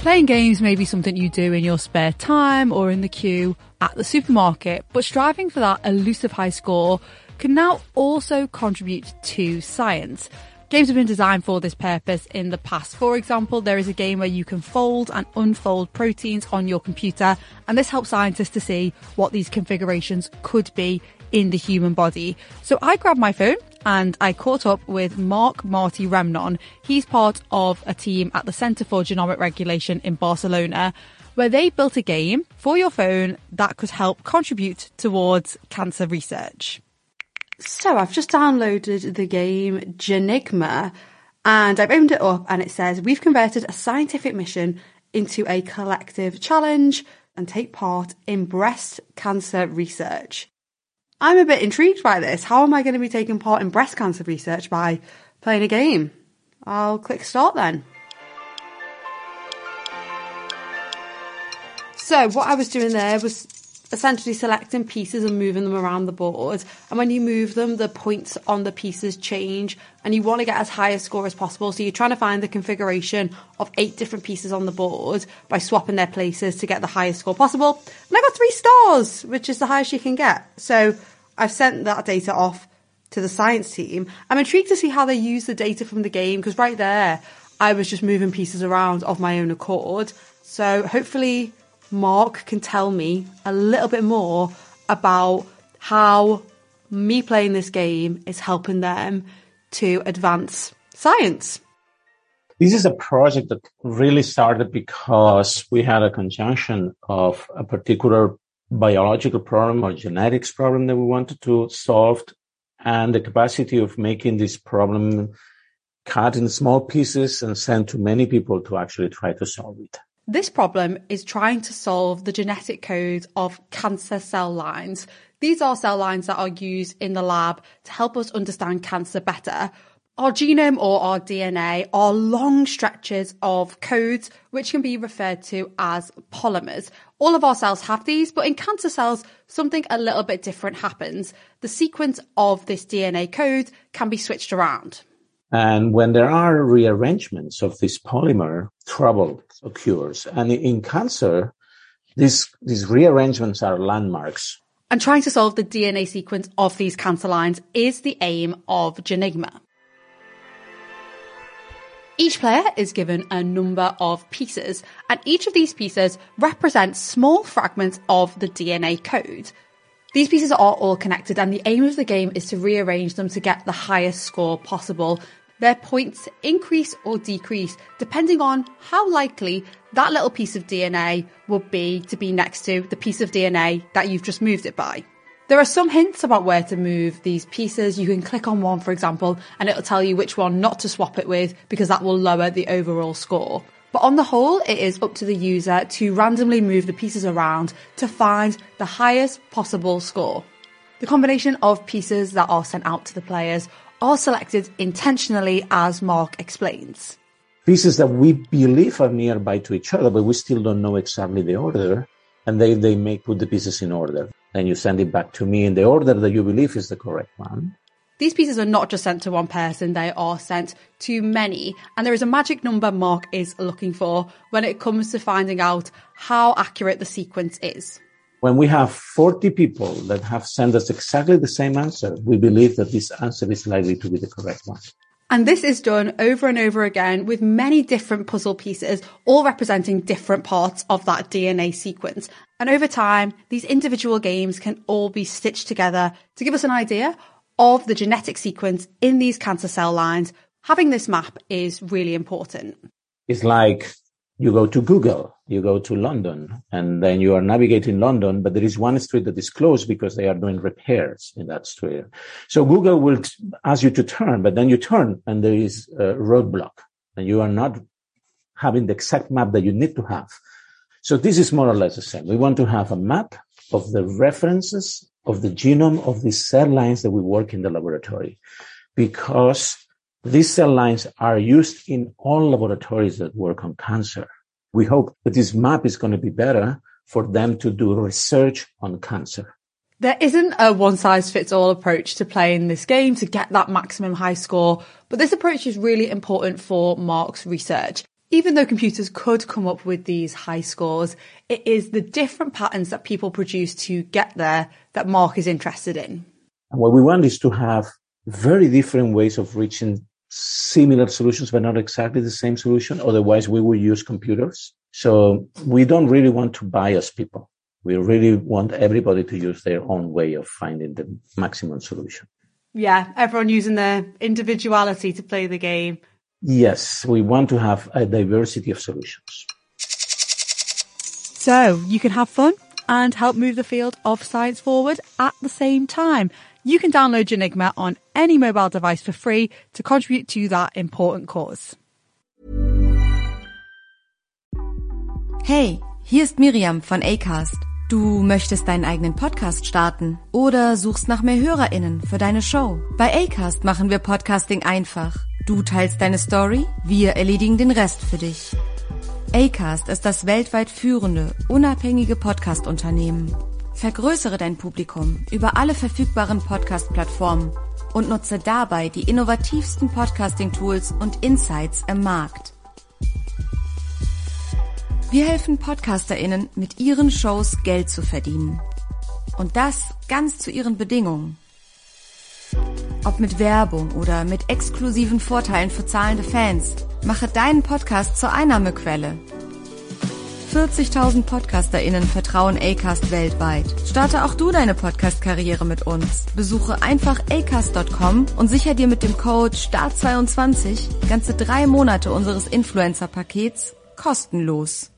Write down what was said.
Playing games may be something you do in your spare time or in the queue at the supermarket, but striving for that elusive high score can now also contribute to science. Games have been designed for this purpose in the past. For example, there is a game where you can fold and unfold proteins on your computer, and this helps scientists to see what these configurations could be in the human body. So I grabbed my phone and I caught up with Marc Martí Remnon. He's part of a team at the Centre for Genomic Regulation in Barcelona, where they built a game for your phone that could help contribute towards cancer research. So I've just downloaded the game Genigma and I've opened it up and it says, we've converted a scientific mission into a collective challenge and take part in breast cancer research. I'm a bit intrigued by this. How am I going to be taking part in breast cancer research by playing a game? I'll click start then. So what I was doing there was essentially selecting pieces and moving them around the board. And when you move them, the points on the pieces change and you want to get as high a score as possible. So you're trying to find the configuration of 8 different pieces on the board by swapping their places to get the highest score possible. And I got 3 stars, which is the highest you can get. So I've sent that data off to the science team. I'm intrigued to see how they use the data from the game, because right there, I was just moving pieces around of my own accord. So hopefully Marc can tell me a little bit more about how me playing this game is helping them to advance science. This is a project that really started because we had a conjunction of a particular biological problem or genetics problem that we wanted to solve, and the capacity of making this problem cut in small pieces and sent to many people to actually try to solve it. This problem is trying to solve the genetic code of cancer cell lines. These are cell lines that are used in the lab to help us understand cancer better. Our genome or our DNA are long stretches of codes which can be referred to as polymers. All of our cells have these, but in cancer cells, something a little bit different happens. The sequence of this DNA code can be switched around. And when there are rearrangements of this polymer, trouble occurs. And in cancer, these rearrangements are landmarks. And trying to solve the DNA sequence of these cancer lines is the aim of Genigma. Each player is given a number of pieces, and each of these pieces represents small fragments of the DNA code. These pieces are all connected, and the aim of the game is to rearrange them to get the highest score possible. Their points increase or decrease depending on how likely that little piece of DNA will be to be next to the piece of DNA that you've just moved it by. There are some hints about where to move these pieces. You can click on one, for example, and it'll tell you which one not to swap it with because that will lower the overall score. But on the whole, it is up to the user to randomly move the pieces around to find the highest possible score. The combination of pieces that are sent out to the players are selected intentionally, as Marc explains. Pieces that we believe are nearby to each other, but we still don't know exactly the order, and they may put the pieces in order. Then you send it back to me in the order that you believe is the correct one. These pieces are not just sent to one person, they are sent to many. And there is a magic number Marc is looking for when it comes to finding out how accurate the sequence is. When we have 40 people that have sent us exactly the same answer, we believe that this answer is likely to be the correct one. And this is done over and over again with many different puzzle pieces, all representing different parts of that DNA sequence. And over time, these individual games can all be stitched together to give us an idea of the genetic sequence in these cancer cell lines. Having this map is really important. It's like you go to Google, you go to London, and then you are navigating London, but there is one street that is closed because they are doing repairs in that street. So Google will ask you to turn, but then you turn and there is a roadblock and you are not having the exact map that you need to have. So this is more or less the same. We want to have a map of the references of the genome of these cell lines that we work in the laboratory, because these cell lines are used in all laboratories that work on cancer. We hope that this map is going to be better for them to do research on cancer. There isn't a one-size-fits-all approach to playing this game to get that maximum high score, but this approach is really important for Marc's research. Even though computers could come up with these high scores, it is the different patterns that people produce to get there that Mark is interested in. And what we want is to have very different ways of reaching similar solutions, but not exactly the same solution. Otherwise, we will use computers. So we don't really want to bias people. We really want everybody to use their own way of finding the maximum solution. Yeah, everyone using their individuality to play the game. Yes, we want to have a diversity of solutions. So you can have fun and help move the field of science forward at the same time. You can download Janigma on any mobile device for free to contribute to that important cause. Hey, hier ist Miriam von Acast. Du möchtest deinen eigenen Podcast starten oder suchst nach mehr HörerInnen für deine Show? Bei Acast machen wir Podcasting einfach. Du teilst deine Story, wir erledigen den Rest für dich. Acast ist das weltweit führende, unabhängige Podcast-Unternehmen. Vergrößere dein Publikum über alle verfügbaren Podcast-Plattformen und nutze dabei die innovativsten Podcasting-Tools und Insights im Markt. Wir helfen PodcasterInnen, mit ihren Shows Geld zu verdienen. Und das ganz zu ihren Bedingungen. Ob mit Werbung oder mit exklusiven Vorteilen für zahlende Fans, mache deinen Podcast zur Einnahmequelle. 40.000 PodcasterInnen vertrauen Acast weltweit. Starte auch du deine Podcast-Karriere mit uns. Besuche einfach acast.com und sichere dir mit dem Code START22 ganze 3 Monate unseres Influencer-Pakets kostenlos.